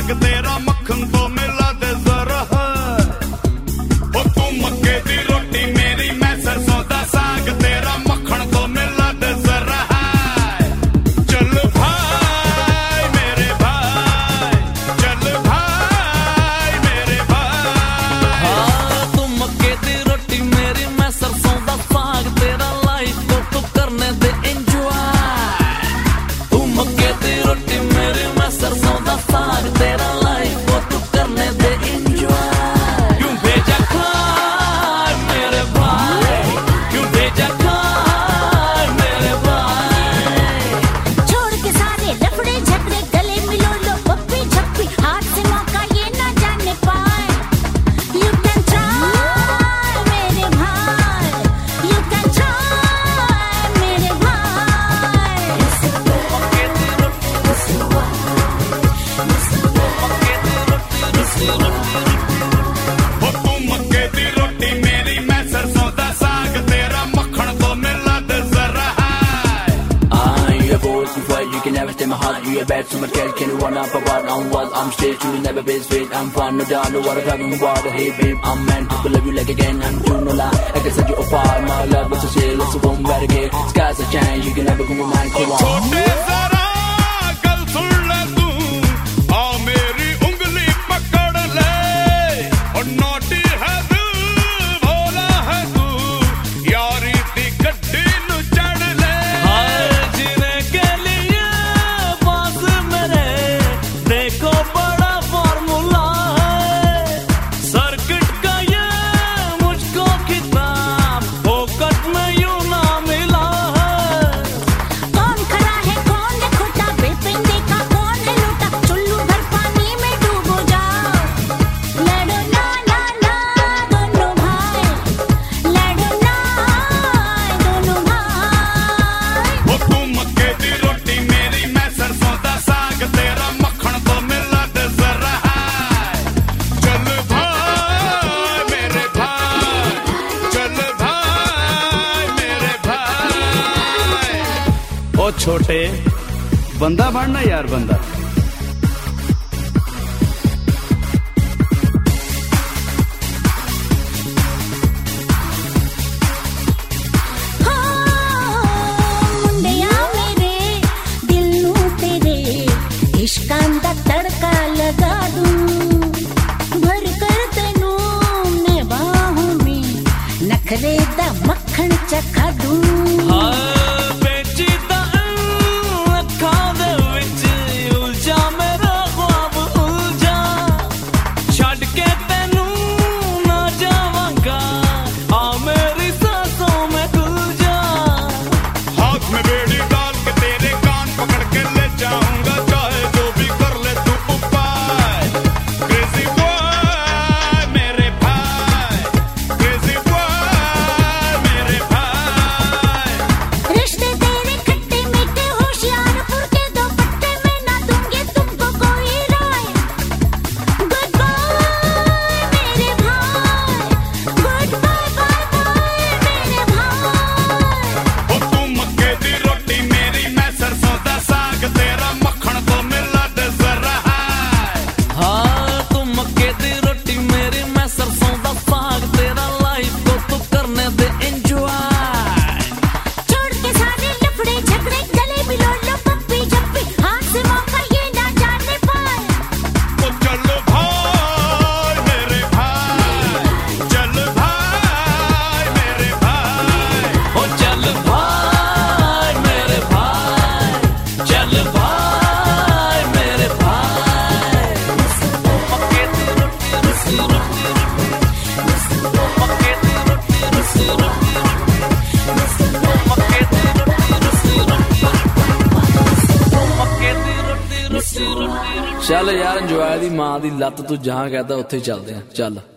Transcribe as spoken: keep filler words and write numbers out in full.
साग तेरा मक्खन तो मिला दे जरा ओ तू मक्के दी रोटी मेरी मैं सरसों दा साग तेरा मक्खन तो मिला दे जरा चल भाई मेरे भाई चल भाई मेरे भाई हाँ तू मक्के दी रोटी मेरी मैं सरसों दा साग तेरा लाइफ को तू करने दे एंजॉय तू मक्के दी रोटी मेरी मैं सरसों दा साग तेरा लाइफ को तू करने दे एंजॉय क्यों भेजा खाए मेरे भाई क्यों भेजा खाए मेरे भाई छोड़ के सारे लफड़े झगड़े गले मिलो लो पप्पी झप्पी हाथ से मौका ये ना जाने पाए You can try मेरे भाई You can try मेरे भाई मक्के दी रोटी मक्के दी रोटी रोटी ओ तू मक्के दी रोटी मेरी मैं सरसों दा साग तेरा मक्खन तो मिला दे जरा Ah, you a boy, you fight, you can never stay my heart. You a bad, so much cash, can you run up a what? I'm wild, I'm straight, you will never be straight. I'm fun, no doubt, no water, talking water. Hey babe, I'm meant to love you like again. I'm true, no lie. I can set you apart, my love, what's a shit, let's go right again. Skies are change, you can never come with mine, come on. छोटे जरा गल सुन ले तू आ मेरी उंगली पकड़ ले और नोटी है दिल भोला है तू यारी दी गड्डी नु चढ़ ले हाय जीने के लिए पास मेरे देखो बड़ा फॉर्मूला है सर्किट का ये मुझको किताब फोकट में यूं ना मिला है कौन खड़ा है कौन है खोटा बेपिंदे का कौन है लूटा चुल्लू भर पानी में डूबो जाओ लड़ो ना ना ना दोनों भाई लड़ो ना दोनों भाई ओ तू मक्के दी रोटी मेरी मैं सरसों दा साग तेरा मक्खन तो मिला दे जरा चल भाई मेरे भाई चल भाई मेरे भाई ओ छोटे बंदा बनना यार बंदा मुंडिया मेरे दिल नू तेरे इश्कां दा तड़का लगा दूं भर कर तेनू मैं बाहों में नखरे दा मक्खन चखा दूं हाय बेचीता अखां दे विच उलझा मेरा ख्वाब उलझा छड़ के तैनू ना जावांगा आ मेरी सांसों में घुल जा हाथ में बेड़ी डाल के तेरे कान पकड़ के ले जाऊंगा चाहे जो भी कर ले तू उपाय क्रेजी बॉय मेरे भाई क्रेजी बॉय मेरे भाई रिश्ते तेरे खट्टे मीठे होशियारपुर के दो पट्टे में ना दूंगी तुमको कोई राय गुड बाय मेरे भाई गुड बाय बाय बाय मेरे भाई ओ तू मक्के दी रोटी मेरी मैं सरसों दा साग तेरा मक्खन तो मिला दे जरा हाँ तू मक्के दी रोटी मेरी मैं सरसों दा साग तेरा लाइफ को तू करने दे एंजॉय छोड़ के सारे लफड़े झगड़े गले मिलो लो पप्पी झप्पी हाथ से मौका ये ना जाने पाए ओ चल भाई मेरे भाई चल भाई मेरे भाई ओ चल भाई मेरे भाई चल भाई मेरे भाई मक्के दी रोटी रुसी रोटी मक्के दी रोटी रुसी रोटी मक्के दी रोटी रुसी रोटी मक्के दी रोटी रुसी रोटी ਚੱਲ ਯਾਰ ਇੰਜੋਏ ਦੀ ਮਾਂ ਦੀ ਲੱਤ ਤੂੰ ਜਹਾਂ ਕਹਦਾ ਉੱਥੇ ਚੱਲਦੇ ਆ ਚੱਲ